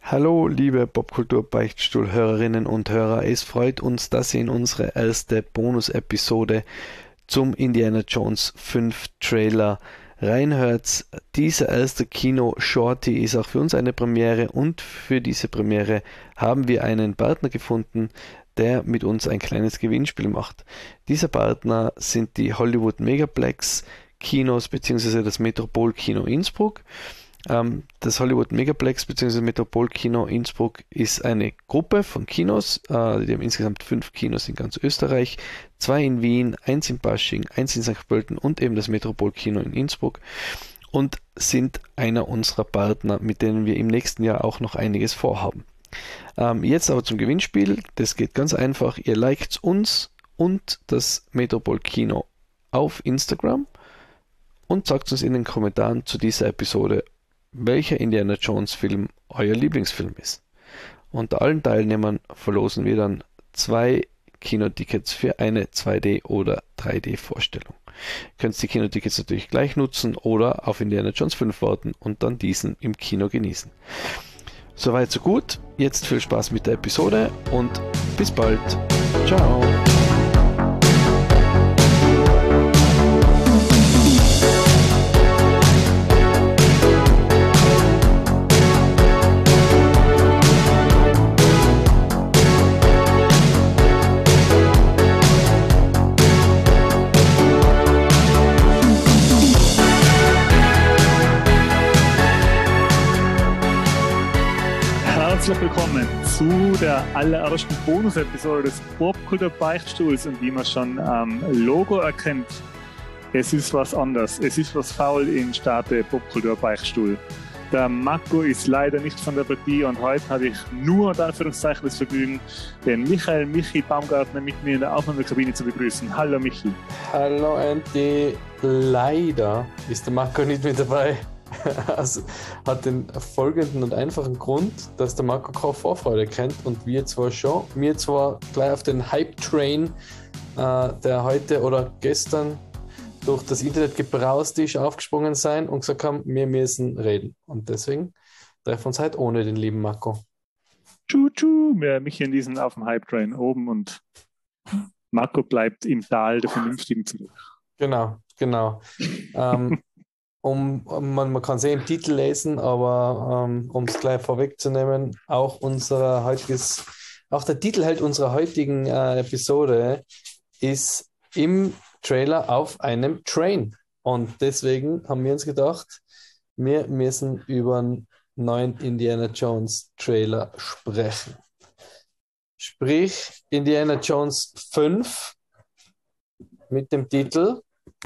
Hallo, liebe Popkultur-Beichtstuhl-Hörerinnen und Hörer. Es freut uns, dass ihr in unsere erste Bonus-Episode zum Indiana Jones 5 Trailer reinhört. Dieser erste Kino-Shorty ist auch für uns eine Premiere und für diese Premiere haben wir einen Partner gefunden, der mit uns ein kleines Gewinnspiel macht. Dieser Partner sind die Hollywood Megaplex Kinos bzw. das Metropol-Kino Innsbruck. Das Hollywood Megaplex bzw. Metropolkino Innsbruck ist eine Gruppe von Kinos. Die haben insgesamt 5 Kinos in ganz Österreich, 2 in Wien, 1 in Pasching, 1 in St. Pölten und eben das Metropolkino in Innsbruck und sind einer unserer Partner, mit denen wir im nächsten Jahr auch noch einiges vorhaben. Jetzt aber zum Gewinnspiel. Das geht ganz einfach. Ihr liked uns und das Metropolkino auf Instagram und sagt uns in den Kommentaren zu dieser Episode, welcher Indiana Jones Film euer Lieblingsfilm ist. Unter allen Teilnehmern verlosen wir dann 2 Kinotickets für eine 2D oder 3D Vorstellung. Ihr könnt die Kinotickets natürlich gleich nutzen oder auf Indiana Jones 5 warten und dann diesen im Kino genießen. Soweit so gut. Jetzt viel Spaß mit der Episode und bis bald. Ciao. Herzlich willkommen zu der allerersten Bonus-Episode des Popkultur-Beichtstuhls und wie man schon am Logo erkennt, es ist was anderes. Es ist was faul in Starte Popkultur-Beichtstuhl. Der Marco ist leider nicht von der Partie und heute habe ich nur unter Anführungszeichen das Vergnügen, den Michi Baumgartner mit mir in der Aufnahmekabine zu begrüßen. Hallo Michi. Hallo Andy. Leider ist der Marco nicht mit dabei. Also, hat den folgenden und einfachen Grund, dass der Marco keine Vorfreude kennt und wir zwar schon, mir zwar gleich auf den Hype-Train, der heute oder gestern durch das Internet gebraust ist, aufgesprungen sein und gesagt haben, wir müssen reden. Und deswegen treffen wir uns heute ohne den lieben Marco. Mich in diesen auf dem Hype-Train oben und Marco bleibt im Tal der Vernünftigen zurück. Genau. Man kann es im Titel lesen, aber um es gleich vorwegzunehmen, auch der Titel unserer heutigen Episode ist im Trailer auf einem Train. Und deswegen haben wir uns gedacht, wir müssen über einen neuen Indiana Jones Trailer sprechen. Sprich, Indiana Jones 5 mit dem Titel.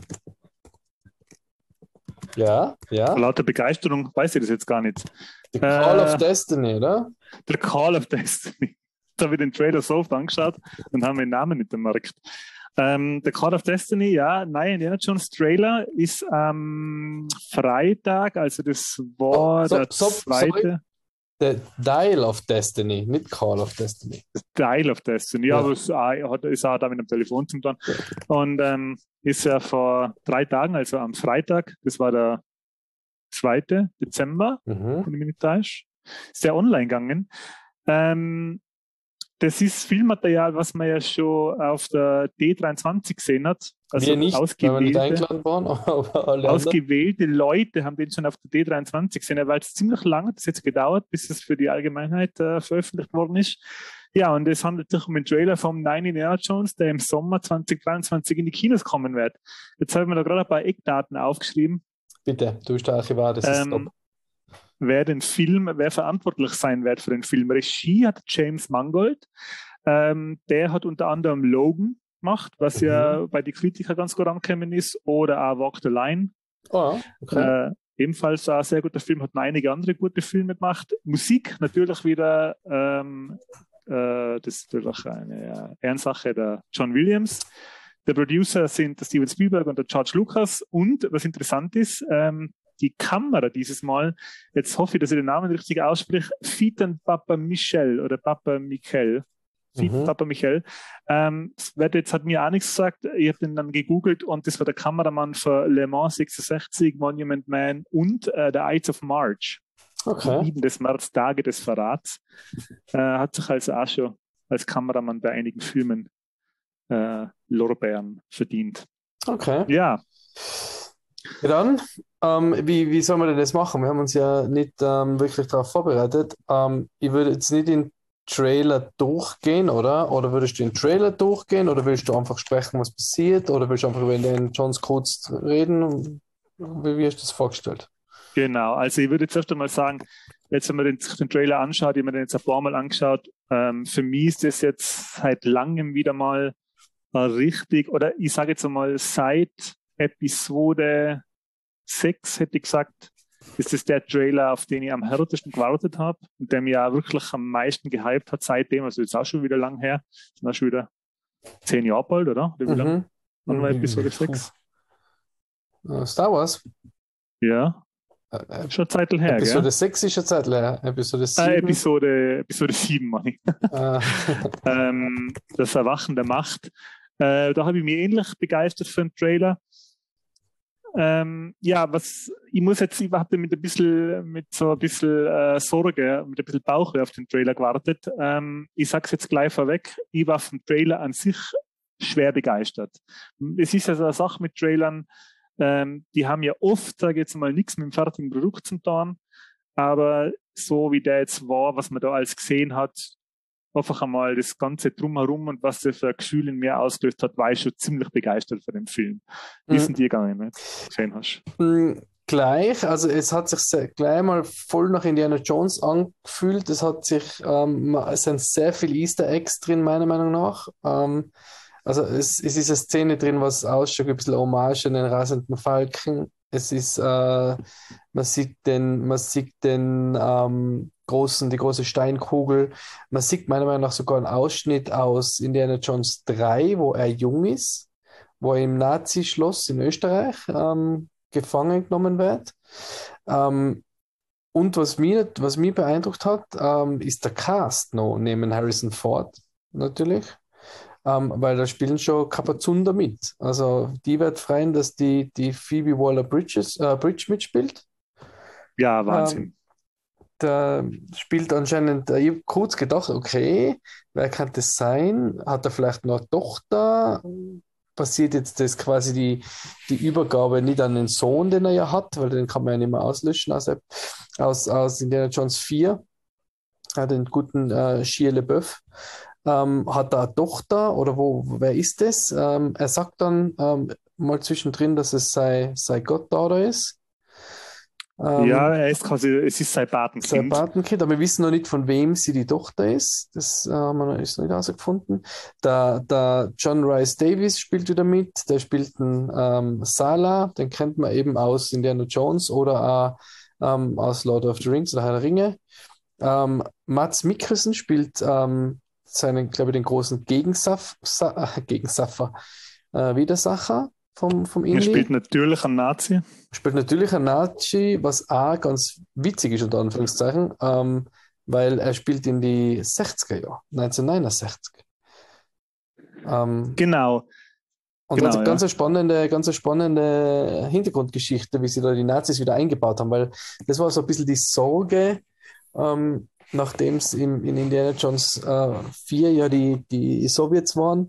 Ja. Vor lauter Begeisterung weiß ich das jetzt gar nicht. The Call of Destiny, oder? The Call of Destiny. Jetzt habe ich den Trailer so oft angeschaut und haben den Namen nicht bemerkt. The Call of Destiny, ja, nein, Indiana Jones Trailer ist am Freitag, also das war der zweite. The Dial of Destiny, nicht Call of Destiny. The Dial of Destiny, ja, aber es ist auch da mit dem Telefon zum tun. Und ist ja vor 3 Tagen, also am Freitag, das war der 2. Dezember, wenn ich mich nicht täusche, ist der online gegangen. Das ist Filmmaterial, was man ja schon auf der D23 gesehen hat. Also wir nicht, weil wir nicht eingeladen waren, aber alle ausgewählte Leute haben den schon auf der D23 gesehen, weil es ziemlich lange hat jetzt gedauert, bis es für die Allgemeinheit veröffentlicht worden ist. Ja, und es handelt sich um einen Trailer vom 9 Indiana Jones, der im Sommer 2023 in die Kinos kommen wird. Jetzt habe ich mir da gerade ein paar Eckdaten aufgeschrieben. Bitte, du bist der Archivar, das ist top. Wer verantwortlich sein wird für den Film. Regie hat James Mangold. Der hat unter anderem Logan gemacht, was ja bei den Kritikern ganz gut angekommen ist, oder auch Walk the Line. Oh, okay. Ebenfalls ein sehr guter Film, hat noch einige andere gute Filme gemacht. Musik natürlich wieder, das ist natürlich eine Ehrensache, der John Williams. Der Producer sind der Steven Spielberg und der George Lucas. Und was interessant ist, die Kamera dieses Mal, jetzt hoffe ich, dass ich den Namen richtig ausspreche, Fitan Papa Michel oder Papa Michel. Papa Michel. Jetzt hat mir auch nichts gesagt. Ich habe den dann gegoogelt und das war der Kameramann für Le Mans 66, Monument Man und The Ides of March. Okay. Iden des März, Tage des Verrats. Hat sich also auch schon als Kameramann bei einigen Filmen Lorbeeren verdient. Okay. Ja, Ja, dann, wie soll man denn das machen? Wir haben uns ja nicht wirklich darauf vorbereitet. Ich würde jetzt nicht in Trailer durchgehen, oder? Oder würdest du in Trailer durchgehen? Oder willst du einfach sprechen, was passiert? Oder willst du einfach über den Johns kurz reden? Wie hast du das vorgestellt? genau. Also ich würde jetzt erst einmal sagen, jetzt wenn man den Trailer anschaut, ich habe mir den jetzt ein paar Mal angeschaut, für mich ist das jetzt seit langem wieder mal richtig, oder ich sage jetzt einmal seit Episode 6, hätte ich gesagt, ist das der Trailer, auf den ich am härtesten gewartet habe und der mir auch wirklich am meisten gehypt hat seitdem, also jetzt auch schon wieder lang her, sind auch schon wieder 10 Jahre bald, oder? Oder wie lange? Wann war Episode 6? Star Wars. Ja, schon eine Zeit her, Episode gell? 6 ist eine Zeit her. Episode 7. Episode 7, meine ich. Das Erwachen der Macht. Da habe ich mich ähnlich begeistert für den Trailer. Ja, ich habe mit so ein bisschen Sorge, mit ein bisschen Bauchweh auf den Trailer gewartet. Ich sage es jetzt gleich vorweg, ich war vom Trailer an sich schwer begeistert. Es ist ja so eine Sache mit Trailern, die haben ja oft, sage ich jetzt mal, nichts mit dem fertigen Produkt zu tun, aber so wie der jetzt war, was man da alles gesehen hat, einfach einmal das Ganze drumherum und was der für ein Gefühl in mir ausgelöst hat, war ich schon ziemlich begeistert von dem Film. Wie sind die gegangen, wenn du gesehen hast? Gleich, also es hat sich gleich mal voll nach Indiana Jones angefühlt. Es sind sehr viele Easter Eggs drin, meiner Meinung nach. Also es ist eine Szene drin, was ausschaut, ein bisschen Hommage an den rasenden Falken. Man sieht die große Steinkugel. Man sieht meiner Meinung nach sogar einen Ausschnitt aus Indiana Jones 3, wo er jung ist, wo er im Nazi-Schloss in Österreich gefangen genommen wird. Und was mich beeindruckt hat, ist der Cast noch neben Harrison Ford natürlich. Weil da spielen schon Kapazunder mit. Also die wird freuen, dass die Phoebe Waller-Bridge mitspielt. Ja, Wahnsinn. Da spielt anscheinend, ich habe kurz gedacht, okay, wer kann das sein? Hat er vielleicht noch eine Tochter? Passiert jetzt das quasi die Übergabe nicht an den Sohn, den er ja hat, weil den kann man ja nicht mehr auslöschen aus Indiana Jones 4, den guten Shia LaBeouf. Hat er eine Tochter oder wer ist das? Er sagt dann mal zwischendrin, dass es sein Gottvater ist. Ja, es ist sein Sein Patenkind. Patenkind, aber wir wissen noch nicht, von wem sie die Tochter ist. Das haben wir ist noch nicht herausgefunden. Der John Rhys Davies spielt wieder mit. Der spielt einen Sallah, den kennt man eben aus Indiana Jones oder auch aus Lord of the Rings oder Herr der Ringe. Mads Mikkelsen spielt glaube ich, den großen Widersacher vom Er Indie. spielt natürlich einen Nazi. Spielt natürlich einen Nazi, was auch ganz witzig ist, unter Anführungszeichen, weil er spielt in die 60er Jahre, 1969. Genau. Und ganz eine spannende Hintergrundgeschichte, wie sie da die Nazis wieder eingebaut haben, weil das war so ein bisschen die Sorge, nachdem es in Indiana Jones 4 ja die Sowjets waren,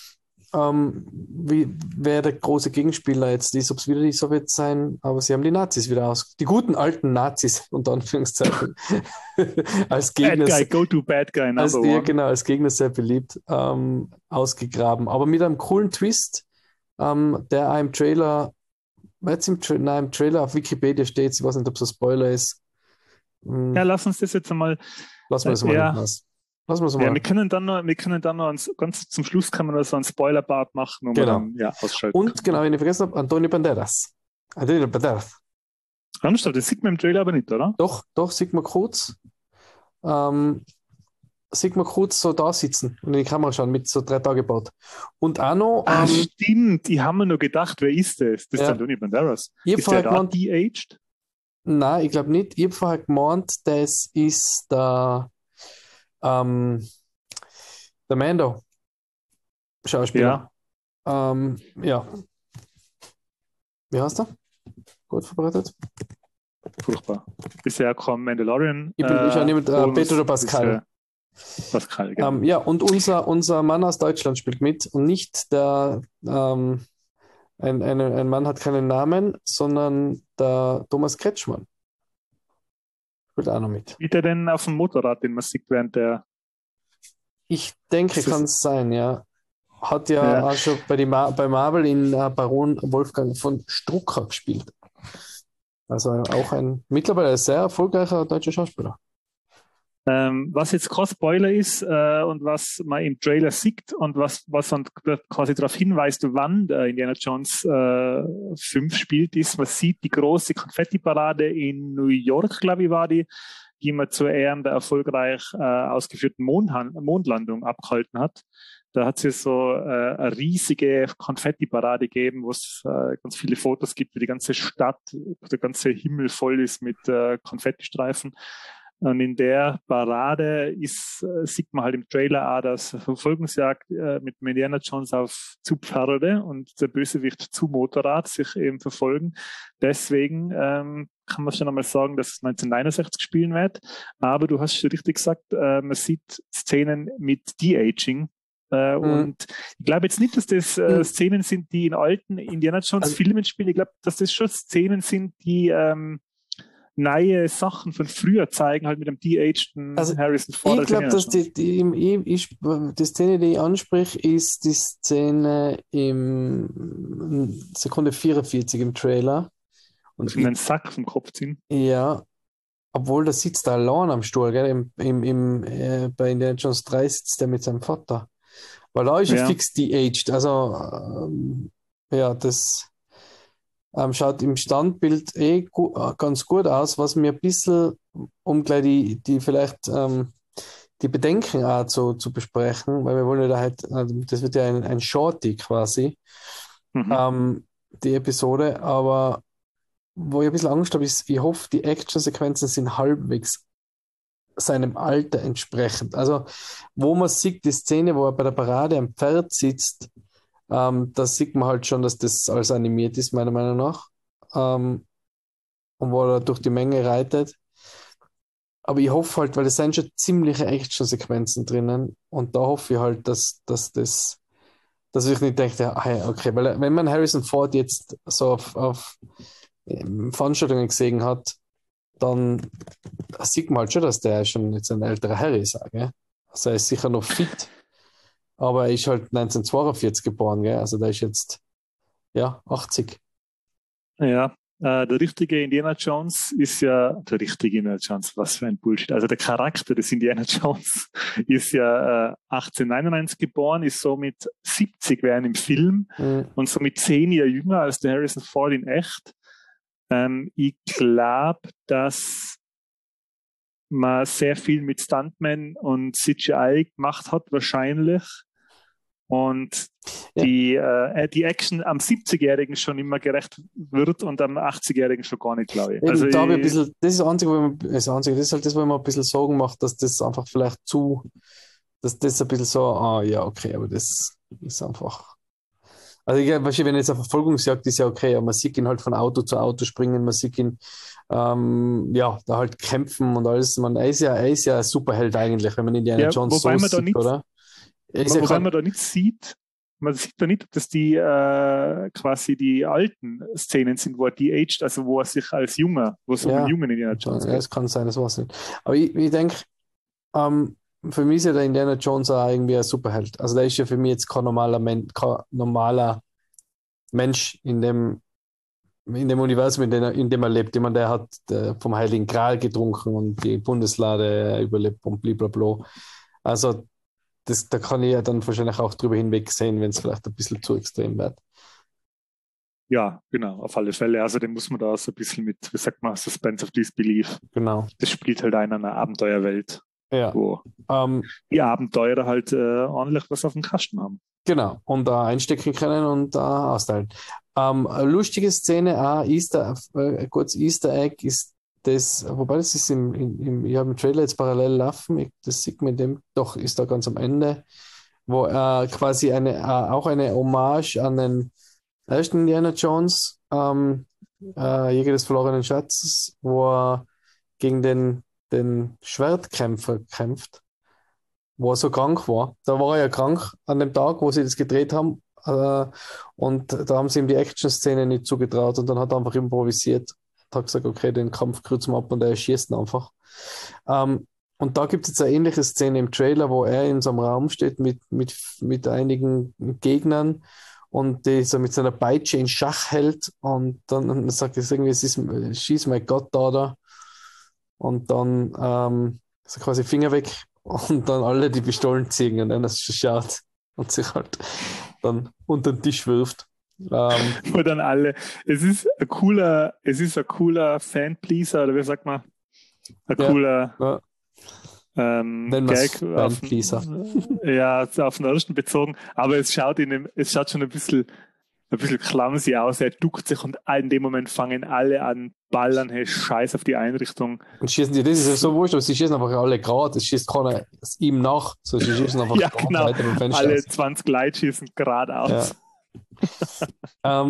wer der große Gegenspieler jetzt ist, ob es wieder die Sowjets sein, aber sie haben die Nazis wieder die guten alten Nazis, unter Anführungszeichen, als Gegner. Bad guy, go to bad guy, number one. Ja, genau, als Gegner sehr beliebt, ausgegraben. Aber mit einem coolen Twist, der einem Trailer, im Trailer auf Wikipedia steht, ich weiß nicht, ob es ein Spoiler ist. Ja, lass uns das jetzt einmal. Lassen wir das mal aus. Ja, wir können dann noch ganz zum Schluss kann man so einen Spoiler-Part machen und genau. dann ausschalten. Und genau, wenn ich vergessen habe, Antonio Banderas. Ernsthaft, das sieht man im Trailer aber nicht, oder? Doch, sieht man kurz. Sieht man kurz so da sitzen und in die Kamera schauen mit so 3-Tage-Bart. Und auch noch. Stimmt, ich habe mir noch gedacht, wer ist das? Das ist Antonio Banderas. Ist der da de-aged? Nein, ich glaube nicht. Ich habe vorher gemeint, das ist der Mando. Schauspieler. Ja. Wie heißt er? Gut vorbereitet? furchtbar. Bisher kam Mandalorian. Ich auch nicht mit Pedro Pascal. Pascal, genau. Ja, und unser Mann aus Deutschland spielt mit und nicht der ein Mann hat keinen Namen, sondern der Thomas Kretschmann spielt auch noch mit. Wie der denn auf dem Motorrad, den man sieht während der... Ich denke, kann es sein, ja. Hat ja auch schon bei Marvel in Baron Wolfgang von Strucker gespielt. Also auch ein mittlerweile sehr erfolgreicher deutscher Schauspieler. Was jetzt kein Spoiler ist und was man im Trailer sieht und was dann quasi darauf hinweist, wann der Indiana Jones 5 spielt, ist, man sieht die große Konfetti-Parade in New York, glaube ich, war die man zu Ehren der erfolgreich ausgeführten Mondlandung abgehalten hat. Da hat es so eine riesige Konfetti-Parade gegeben, wo es ganz viele Fotos gibt, wie die ganze Stadt, der ganze Himmel voll ist mit Konfettistreifen. Und in der Parade sieht man halt im Trailer auch das Verfolgungsjagd mit Indiana Jones zu Pferde und der Bösewicht zu Motorrad sich eben verfolgen. Deswegen kann man schon einmal sagen, dass es 1969 spielen wird. Aber du hast schon richtig gesagt, man sieht Szenen mit De-Aging. Und ich glaube jetzt nicht, dass das Szenen sind, die in alten Indiana Jones Filmen spielen. Ich glaube, dass das schon Szenen sind, die neue Sachen von früher zeigen, halt mit dem de-ageden Harrison Ford. Ich glaube, dass die Szene, die ich anspreche, ist die Szene im Sekunde 44 im Trailer. Und in den Sack vom Kopf ziehen. Ja, obwohl da sitzt der allein am Stuhl, gell? Bei Indiana Jones 3 sitzt der mit seinem Vater. Weil da ist er fix de-aged. Also, das schaut im Standbild ganz gut aus, was mir ein bisschen, um gleich die vielleicht die Bedenken auch zu besprechen, weil wir wollen ja da halt, das wird ja ein Shorty quasi, die Episode, aber wo ich ein bisschen Angst habe, ist, ich hoffe, die Action-Sequenzen sind halbwegs seinem Alter entsprechend. Also, wo man sieht, die Szene, wo er bei der Parade am Pferd sitzt, da sieht man halt schon, dass das alles animiert ist, meiner Meinung nach. Und wo er durch die Menge reitet. Aber ich hoffe halt, weil es sind schon ziemliche Action-Sequenzen drinnen und da hoffe ich halt, dass ich nicht denke, okay, weil wenn man Harrison Ford jetzt so auf Veranstaltungen gesehen hat, dann sieht man halt schon, dass der schon jetzt ein älterer Herr ist. Gell? Also er ist sicher noch fit, aber er ist halt 1942 geboren, gell? Also der ist jetzt 80. Ja, der richtige Indiana Jones ist ja, der richtige Indiana Jones, was für ein Bullshit. Also der Charakter des Indiana Jones ist ja 1899 geboren, ist somit 70 während im Film und somit 10 Jahre jünger als der Harrison Ford in echt. Ich glaube, dass man sehr viel mit Stuntmen und CGI gemacht hat, wahrscheinlich. Und die Action am 70-Jährigen schon immer gerecht wird und am 80-Jährigen schon gar nicht, glaube ich. Eben, also da ich ein bisschen, das ist das Einzige, das ist halt das, wo man ein bisschen Sorgen macht, dass das einfach vielleicht dass das ein bisschen so, okay, aber das ist einfach. Also wenn jetzt eine Verfolgungsjagd ist, ja okay, aber man sieht ihn halt von Auto zu Auto springen, man sieht ihn da halt kämpfen und alles. Er ist ja ein Superheld eigentlich, wenn man Indiana Jones so sieht, oder? Wobei man da nicht sieht, man sieht da nicht, dass die quasi die alten Szenen sind, wo er de-aged, also wo er sich als Junger, wo es um einen Jungen Indiana Jones geht. Ja, es kann sein, das weiß ich nicht. Aber ich denke, für mich ist ja der Indiana Jones auch irgendwie ein Superheld. Also der ist ja für mich jetzt kein normaler Mensch in dem Universum, in dem er lebt. Jemand, der hat vom Heiligen Gral getrunken und die Bundeslade überlebt und blablabla. Also da kann ich ja dann wahrscheinlich auch drüber hinweg sehen, wenn es vielleicht ein bisschen zu extrem wird. Ja, genau, auf alle Fälle. Also den muss man da so ein bisschen mit, wie sagt man, Suspense of Disbelief. Genau. Das spielt halt in einer Abenteuerwelt, wo die Abenteurer halt ordentlich was auf dem Kasten haben. Genau, und da einstecken können und da austeilen. Eine lustige Szene, kurz Easter Egg ist das, wobei das ist ich habe im Trailer jetzt parallel laufen, das sieht man doch, ist da ganz am Ende, wo quasi auch eine Hommage an den ersten Indiana Jones Jäger des verlorenen Schatzes, wo er gegen den Schwertkämpfer kämpft, wo er so krank war. Da war er ja krank an dem Tag, wo sie das gedreht haben. Und da haben sie ihm die Action-Szene nicht zugetraut und dann hat er einfach improvisiert. Hat gesagt, okay, den Kampf kürzen wir ab und er schießt ihn einfach. Und da gibt es jetzt eine ähnliche Szene im Trailer, wo er in so einem Raum steht mit einigen Gegnern und die so mit seiner Peitsche in Schach hält und dann sagt er irgendwie, es ist She's my goddaughter und dann so quasi Finger weg und dann alle die Pistolen ziehen und einer schaut und sich halt dann unter den Tisch wirft. Wo dann alle, es ist ein cooler Fan-Pleaser, oder wie sagt man? Ein cooler Gag auf, ja, auf den ersten bezogen, aber es schaut schon ein bisschen clumsy aus. Er duckt sich und in dem Moment fangen alle an ballern, hey, Scheiß auf die Einrichtung. Und schießen die, das ist ja so wurscht, aber sie schießen einfach alle gerade. Es schießt keiner ihm nach, so sie schießen einfach ja, genau. Weiter beim Fenster. Alle 20 Leute schießen geradeaus. Ja.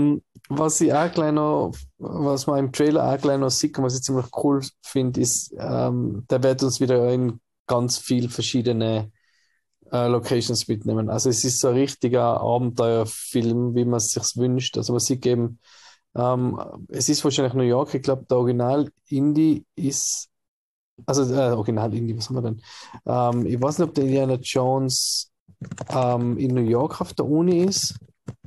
Was man im Trailer auch gleich noch sieht und was ich ziemlich cool finde, ist, der wird uns wieder in ganz viel verschiedene Locations mitnehmen. Also es ist so ein richtiger Abenteuerfilm, wie man es sich wünscht. Also man sieht eben, es ist wahrscheinlich New York, ich glaube, der Original-Indie ist, also Original-Indie, was haben wir denn? Ich weiß nicht, ob der Indiana Jones in New York auf der Uni ist.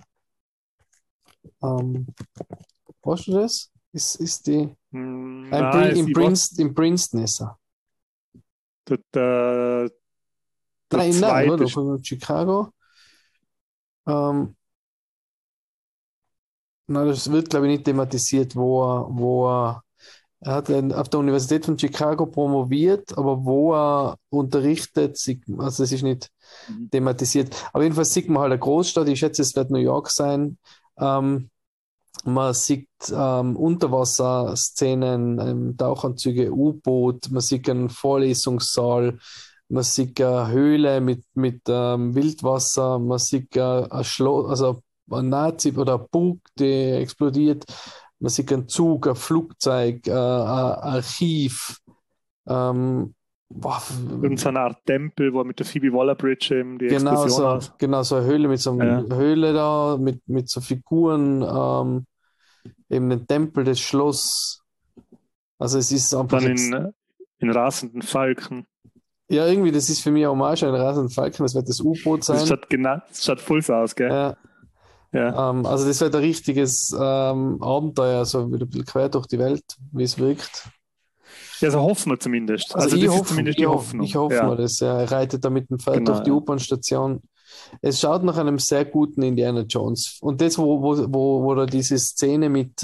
Weißt du das? Ist die in Princeton ist er. Nein, oder? Chicago. Nein, das wird, glaube ich, nicht thematisiert, wo er hat auf der Universität von Chicago promoviert, aber wo er unterrichtet, also es ist nicht thematisiert. Aber jedenfalls sieht man halt eine Großstadt, ich schätze, es wird New York sein. Man sieht Unterwasserszenen, Tauchanzüge, U-Boot, man sieht einen Vorlesungssaal, man sieht eine Höhle mit Wildwasser, man sieht ein Schloss, also ein Nazi oder ein Bug, der explodiert, man sieht einen Zug, ein Flugzeug, ein Archiv. Und so eine Art Tempel, wo mit der Phoebe Waller-Bridge eben die Explosion aus. Genau, so eine Höhle mit so einer Höhle da, mit so Figuren, eben den Tempel, das Schloss. Also es ist einfach. Dann in rasenden Falken. Ja, irgendwie, das ist für mich auch mal schon ein rasenden Falken, das wird das U-Boot sein. Das schaut voll so aus, gell? Ja. Also das wird ein richtiges Abenteuer, so wieder ein bisschen quer durch die Welt, wie es wirkt. Ja, so hoffen wir zumindest. Also das ist zumindest die Hoffnung. Ich hoffe mal, dass er reitet da mit dem Pferd durch die U-Bahn-Station. Es schaut nach einem sehr guten Indiana Jones. Und das, wo da diese Szene mit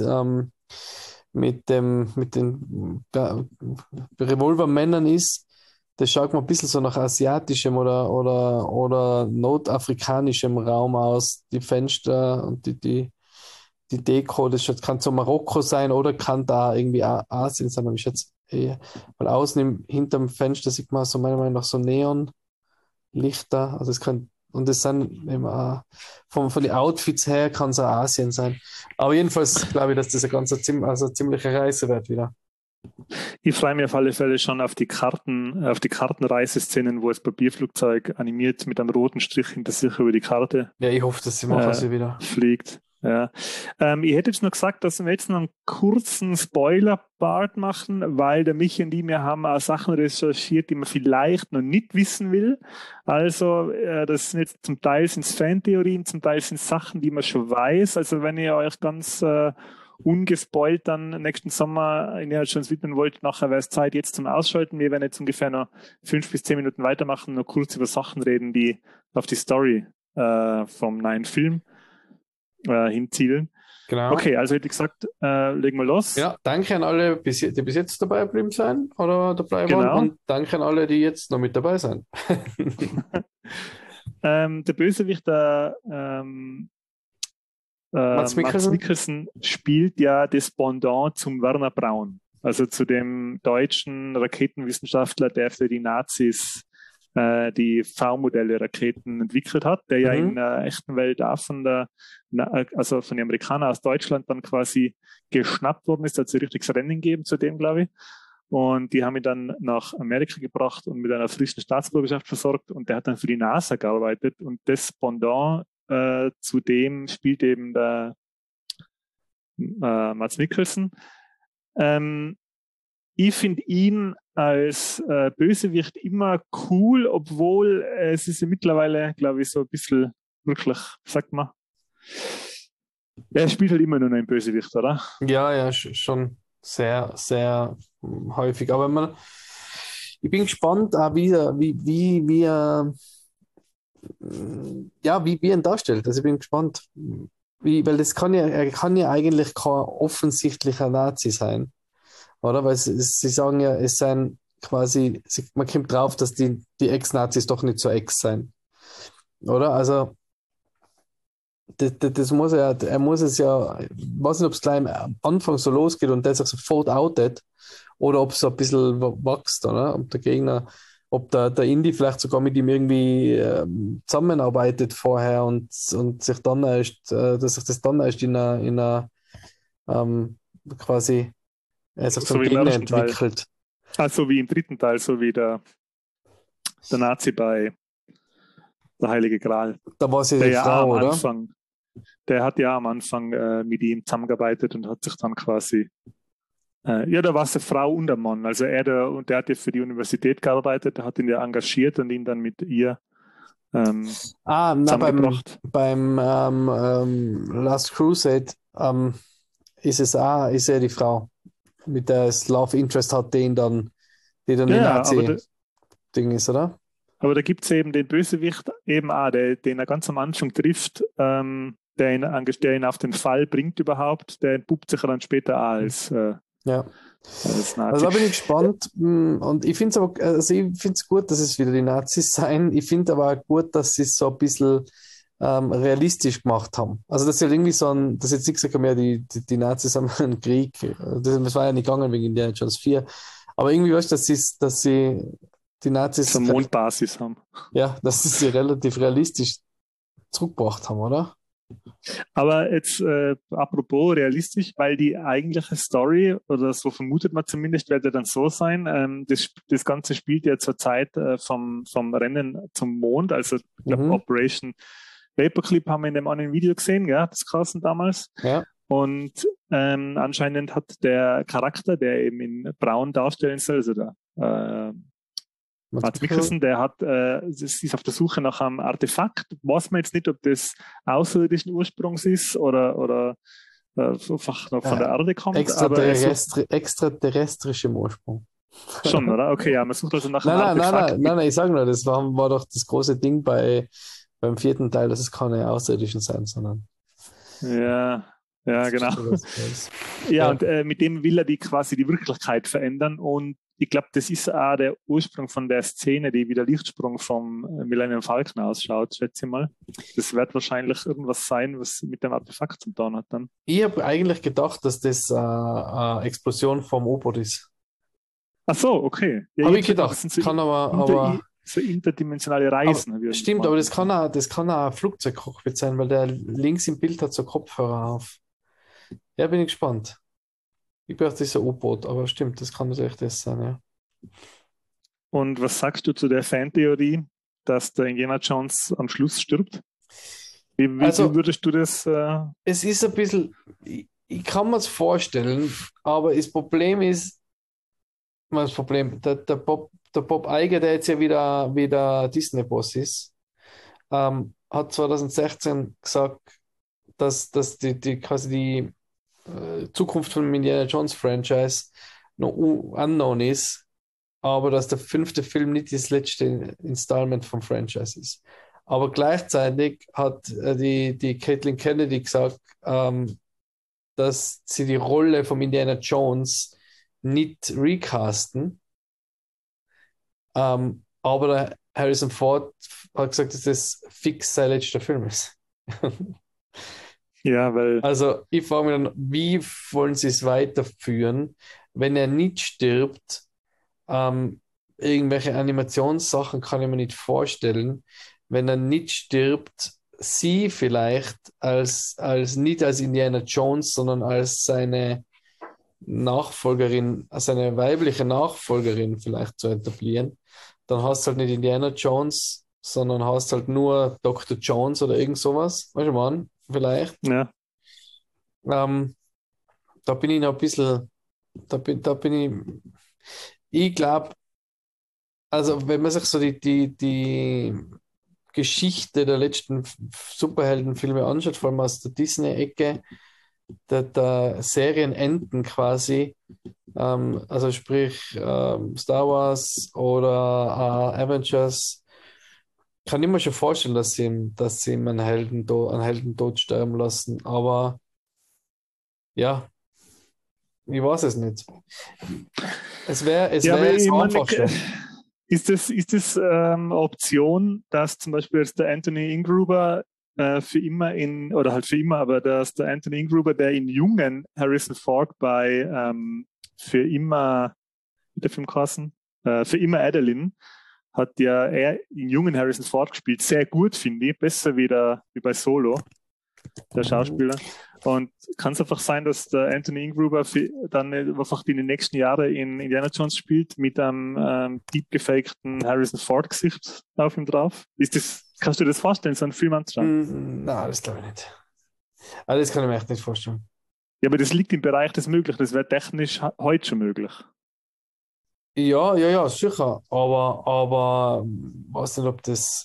den Revolvermännern ist, das schaut mir ein bisschen so nach asiatischem oder nordafrikanischem Raum aus. Die Fenster und die Deko, das kann so Marokko sein oder kann da irgendwie Asien sein, aber ich schätze eher, weil außen hinterm Fenster sieht man so meiner Meinung nach so Neonlichter, also es kann, und das sind eben von den Outfits her kann es auch Asien sein. Aber jedenfalls glaube ich, dass das eine ziemliche Reise wird wieder. Ich freue mich auf alle Fälle schon auf die Kartenreiseszenen, wo das Papierflugzeug animiert mit einem roten Strich hinter sich über die Karte. Ja, ich hoffe, dass sie wieder fliegt. Ja. Ich hätte jetzt noch gesagt, dass wir jetzt noch einen kurzen Spoiler-Part machen, weil der Michi und ich, wir haben auch Sachen recherchiert, die man vielleicht noch nicht wissen will. Also das sind jetzt zum Teil sind's Fantheorien, zum Teil sind es Sachen, die man schon weiß. Also wenn ihr euch ganz ungespoilt dann nächsten Sommer in Indiana Jones widmen wollt, nachher wäre es Zeit jetzt zum Ausschalten. Wir werden jetzt ungefähr noch 5 bis 10 Minuten weitermachen, noch kurz über Sachen reden, die auf die Story vom neuen Film hinzielen. Genau. Okay, also hätte ich gesagt, legen wir los. Ja, danke an alle, die bis jetzt dabei geblieben sind oder dabei waren, und danke an alle, die jetzt noch mit dabei sind. Der Bösewicht, Mads Mikkelsen spielt ja das Pendant zum Werner Braun, also zu dem deutschen Raketenwissenschaftler, der für die Nazis die V-Modelle-Raketen entwickelt hat, der ja in der echten Welt auch also von den Amerikanern aus Deutschland dann quasi geschnappt worden ist, also richtiges Rennen gegeben zu dem, glaube ich. Und die haben ihn dann nach Amerika gebracht und mit einer frischen Staatsbürgerschaft versorgt und der hat dann für die NASA gearbeitet und das Pendant zu dem spielt eben der Mads Mikkelsen. Ich finde ihn als Bösewicht immer cool, obwohl es ist ja mittlerweile, glaube ich, so ein bisschen wirklich, sagt man, er spielt halt immer nur einen Bösewicht, oder? Ja, schon sehr, sehr häufig. Aber ich bin gespannt, auch wie er ihn darstellt. Also ich bin gespannt. Weil er kann ja eigentlich kein offensichtlicher Nazi sein. Oder? Weil sie sagen ja, es seien quasi, man kommt drauf, dass die Ex-Nazis doch nicht so Ex sein. Oder? Also, das muss er muss es ja, ich weiß nicht, ob es gleich am Anfang so losgeht und der sich sofort outet, oder ob es so ein bisschen wächst, oder? Ob der Indy vielleicht sogar mit ihm irgendwie zusammenarbeitet vorher und sich dann erst, dass sich das dann erst in einer quasi sich So zum wie im Gegner ersten Teil. entwickelt. Also wie im dritten Teil, so wie der Nazi bei der Heilige Gral. Da war sie Der die ja Frau, am oder? Anfang, der hat ja am Anfang mit ihm zusammengearbeitet und hat sich dann quasi da war es eine Frau und ein Mann. Also der hat ja für die Universität gearbeitet, der hat ihn ja engagiert und ihn dann mit ihr zusammengebracht. Beim Last Crusade ist er die Frau, mit der es Love Interest hat, die dann die Nazi-Ding ist, oder? Aber da gibt es eben den Bösewicht eben auch, den er ganz am Anfang trifft, der ihn auf den Fall bringt überhaupt, der entpuppt sich dann später auch als als Nazi. Also da bin ich gespannt und ich finde es gut, dass es wieder die Nazis sein. Ich finde aber auch gut, dass sie es so ein bisschen realistisch gemacht haben. Also dass sie irgendwie dass jetzt nicht gesagt haben, ja, die Nazis haben einen Krieg. Das war ja nicht gegangen wegen Indiana Jones 4. Aber irgendwie weißt du, dass sie die Nazis zur Mondbasis haben. Ja, dass sie relativ realistisch zurückgebracht haben, oder? Aber jetzt apropos realistisch, weil die eigentliche Story, oder so vermutet man zumindest, wird ja dann so sein, das Ganze spielt ja zur Zeit vom Rennen zum Mond, also ich glaube Operation Paperclip haben wir in dem anderen Video gesehen, ja, das Carsten damals. Ja. Und anscheinend hat der Charakter, der eben in Braun darstellen soll, also der Mads Mikkelsen, das ist auf der Suche nach einem Artefakt. Weiß man jetzt nicht, ob das außerirdischen Ursprungs ist oder einfach noch von der Erde kommt. Extraterrestrischem Ursprung. Schon, oder? Okay, ja, man sucht also nach einem Artefakt. Nein, ich sage nur, das war doch das große Ding beim 4. Teil, dass es keine Außerirdischen sein, sondern ja, genau. Und mit dem will er quasi die Wirklichkeit verändern und ich glaube, das ist auch der Ursprung von der Szene, die wie der Lichtsprung vom Millennium Falcon ausschaut, schätze ich mal. Das wird wahrscheinlich irgendwas sein, was mit dem Artefakt zu tun hat dann. Ich habe eigentlich gedacht, dass das eine Explosion vom U-Boot ist. Ach so, okay. Ja, habe ich gedacht, kann aber so interdimensionale Reisen. Stimmt, aber das kann auch ein Flugzeugcockpit sein, weil der links im Bild hat so Kopfhörer auf. Ja, bin ich gespannt. Ich dachte, das ist ein U-Boot, aber stimmt, das kann natürlich das sein, ja. Und was sagst du zu der Fantheorie, dass der Indiana Jones am Schluss stirbt? Wie würdest du das? Es ist ein bisschen, ich kann mir es vorstellen, aber das Problem ist, der Bob Iger, der jetzt ja wieder Disney-Boss ist, hat 2016 gesagt, dass die quasi die Zukunft von Indiana Jones Franchise noch unknown ist, aber dass der 5. Film nicht das letzte Installment vom Franchise ist. Aber gleichzeitig hat die Kathleen Kennedy gesagt, dass sie die Rolle von Indiana Jones nicht recasten, aber der Harrison Ford hat gesagt, dass das fix sein letzter Film ist. Ja, weil. Also, ich frage mich dann, wie wollen sie es weiterführen, wenn er nicht stirbt? irgendwelche Animationssachen kann ich mir nicht vorstellen. Wenn er nicht stirbt, sie vielleicht nicht als Indiana Jones, sondern als seine Nachfolgerin, als eine weibliche Nachfolgerin vielleicht zu etablieren. Dann hast du halt nicht Indiana Jones, sondern hast halt nur Dr. Jones oder irgend sowas. Weißt du, Mann, vielleicht. Ja. Ähm, Da bin ich noch ein bisschen, da bin ich glaube, also wenn man sich so die Geschichte der letzten Superheldenfilme anschaut, vor allem aus der Disney-Ecke, der Serienenden quasi, also sprich Star Wars oder Avengers, kann ich mir schon vorstellen, dass sie ihm einen Heldentod sterben lassen, aber ja, ich weiß es nicht. Es Ja, aber wär ich so meine, einfach schon. ist das eine Option, dass zum Beispiel jetzt der Anthony Ingruber für immer oder halt für immer, aber dass der Anthony Ingruber, der in jungen Harrison Ford bei für immer, wie der Film geheißen? Für immer Adeline, hat ja er in jungen Harrison Ford gespielt. Sehr gut, finde ich. Besser wie bei Solo, der Schauspieler. Und kann es einfach sein, dass der Anthony Ingruber dann einfach in den nächsten Jahren in Indiana Jones spielt mit einem deep gefakten Harrison Ford Gesicht auf ihm drauf? Kannst du dir das vorstellen, so einen Film anzuschauen? Nein, das glaube ich nicht. Also das kann ich mir echt nicht vorstellen. Ja, aber das liegt im Bereich des Möglichen. Das wäre technisch heute schon möglich. Ja, sicher. Aber weiß nicht, ob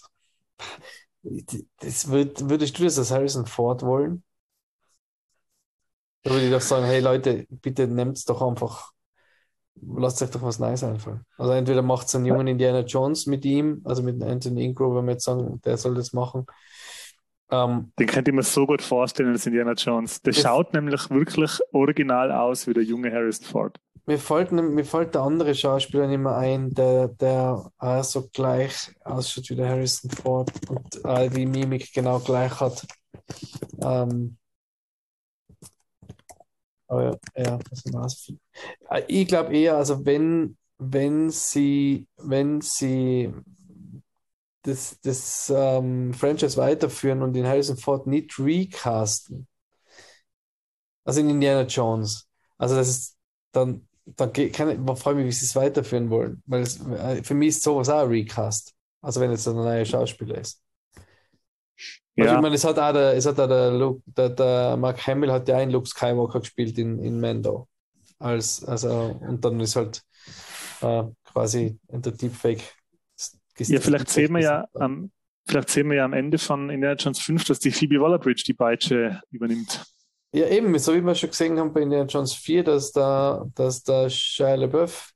würdest du das als Harrison Ford wollen? Da würde ich doch sagen, hey Leute, bitte nehmt doch einfach, lasst euch doch was Neues einfallen. Also entweder macht es einen jungen Indiana Jones mit ihm, also mit Anthony Ingruber, wenn wir jetzt sagen, der soll das machen. Den könnte ich mir so gut vorstellen als Indiana Jones. Der Das- schaut nämlich wirklich original aus wie der junge Harrison Ford. Mir fällt der andere Schauspieler nicht mehr ein, der so gleich ausschaut wie der Harrison Ford und die Mimik genau gleich hat. Aber ja, das ist was. Ich glaube eher, also wenn sie das Franchise weiterführen und den Harrison Ford nicht recasten, also in Indiana Jones, also das ist dann freue ich mich, wie sie es weiterführen wollen, weil für mich ist sowas auch ein Recast, also wenn jetzt ein neuer Schauspieler ist. Also ich Ja, meine, es hat auch der Mark Hamill hat ja einen Luke Skywalker gespielt in Mando. Und dann ist halt quasi in der Deepfake. ja, vielleicht sehen wir ja am Ende von Indiana Jones 5, dass die Phoebe Waller-Bridge die Peitsche übernimmt. Ja, eben, so wie wir schon gesehen haben bei Indiana Jones 4, dass der Shia LaBeouf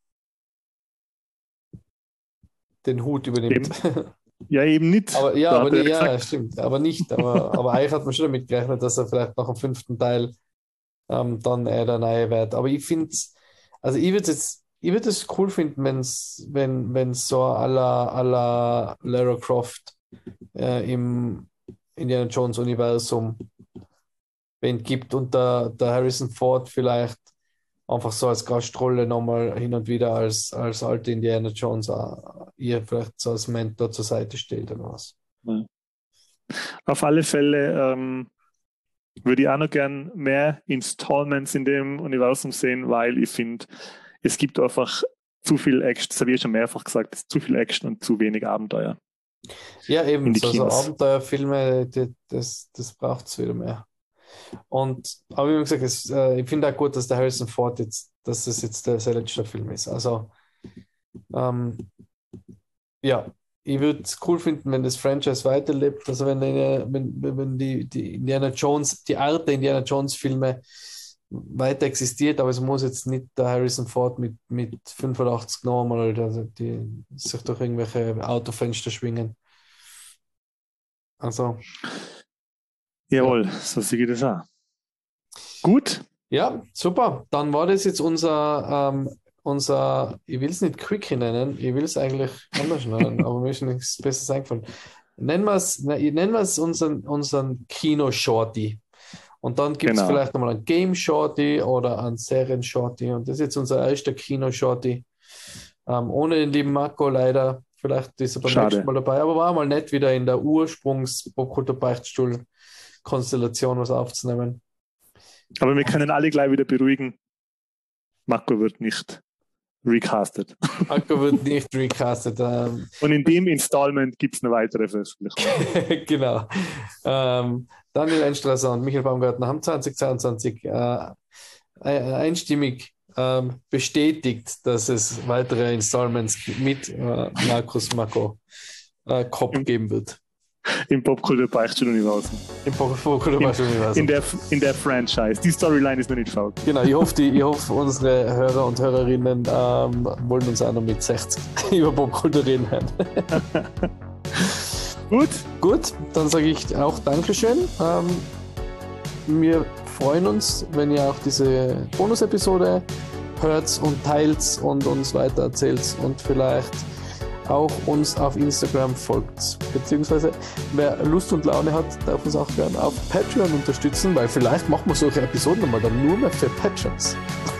den Hut übernimmt. Ja, eben nicht. Aber ja, Da aber hat er nicht, ja, gesagt, stimmt. Aber nicht. Aber eigentlich hat man schon damit gerechnet, dass er vielleicht nach dem 5. Teil dann er der Neue wird. Aber ich finde also ich würde es cool finden, wenn so à la Lara Croft im Indiana Jones Universum wen gibt und der Harrison Ford vielleicht einfach so als Gastrolle nochmal hin und wieder als alte Indiana Jones ihr vielleicht so als Mentor zur Seite steht oder was. auf alle Fälle würde ich auch noch gern mehr Installments in dem Universum sehen, weil ich finde, es gibt einfach zu viel Action, das habe ich schon mehrfach gesagt, es ist zu viel Action und zu wenig Abenteuer Ja, eben, in die so Kinos. Abenteuerfilme, das braucht es wieder mehr. Aber wie gesagt, ich finde auch gut, dass der Harrison Ford dass das jetzt sein letzter Film ist. Also, ähm, ja, ich würde es cool finden, wenn das Franchise weiterlebt. Also, wenn die Indiana Jones, die Art der Indiana Jones-Filme weiter existiert, aber es muss jetzt nicht der Harrison Ford mit 85 nochmal die sich durch irgendwelche Autofenster schwingen. Also, Jawohl, so sehe ich das auch. Gut, ja, super. Dann war das jetzt unser, ich will es nicht Quickie nennen, ich will es eigentlich anders nennen, aber mir ist nichts Besseres eingefallen. Nennen wir es unseren Kino-Shorty. Und dann gibt es genau. vielleicht nochmal einen Game-Shorty oder einen Serien-Shorty. Und das ist jetzt unser erster Kino-Shorty. Ohne den lieben Marco leider. Vielleicht ist er beim Schade. nächsten Mal dabei, aber war mal nett, wieder in der Ursprungs-Popkultur-Beichtstuhl-Konstellation was aufzunehmen. Aber wir können alle gleich wieder beruhigen. Marco wird nicht recastet. Marco wird nicht recastet. Und in dem Installment gibt es eine weitere Veröffentlichung. Genau. Daniel Einstrasser und Michael Baumgartner haben 2022 einstimmig bestätigt, dass es weitere Installments mit Markus Marco Kopp geben wird. Im Popkultur-Beichtstuhl-Universum. Im Popkultur-Beichtstuhl-Universum. In der Franchise. Die Storyline ist noch nicht faul. Genau, ich hoffe, unsere Hörer und Hörerinnen wollen uns auch noch mit 60 über Popkultur reden. Gut, dann sage ich auch Dankeschön. Wir freuen uns, wenn ihr auch diese Bonus-Episode hört und teilt und uns weiter erzählt und vielleicht auch uns auf Instagram folgt. Beziehungsweise, wer Lust und Laune hat, darf uns auch gerne auf Patreon unterstützen, weil vielleicht machen wir solche Episoden nochmal dann nur mehr für Patrons.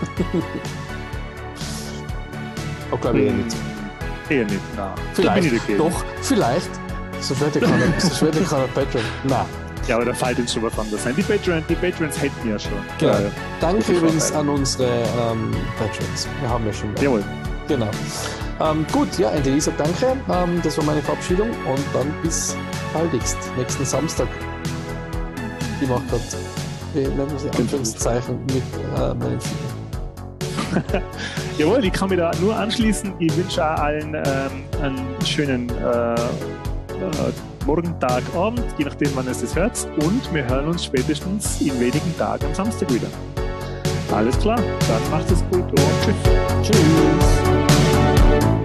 Oh, glaube ich nicht. Eher nicht, nein. Vielleicht, doch, vielleicht. So schwer keiner Patreon. Nein. Ja, aber da fällt uns schon was anderes ein. Die Patrons hätten ja schon. Genau. Danke übrigens an unsere Patrons. Wir haben ja schon. Jawohl. Genau. Gut, ja, Elisa, danke. Das war meine Verabschiedung und dann bis baldigst, nächsten Samstag. Ich mache gerade Anführungszeichen mit meinen Fingern. Jawohl, ich kann mich da nur anschließen. Ich wünsche auch allen einen schönen Morgen, Tag, Abend, je nachdem, wann es das hört. Und wir hören uns spätestens in wenigen Tagen am Samstag wieder. Alles klar, dann macht es gut und tschüss. Tschüss.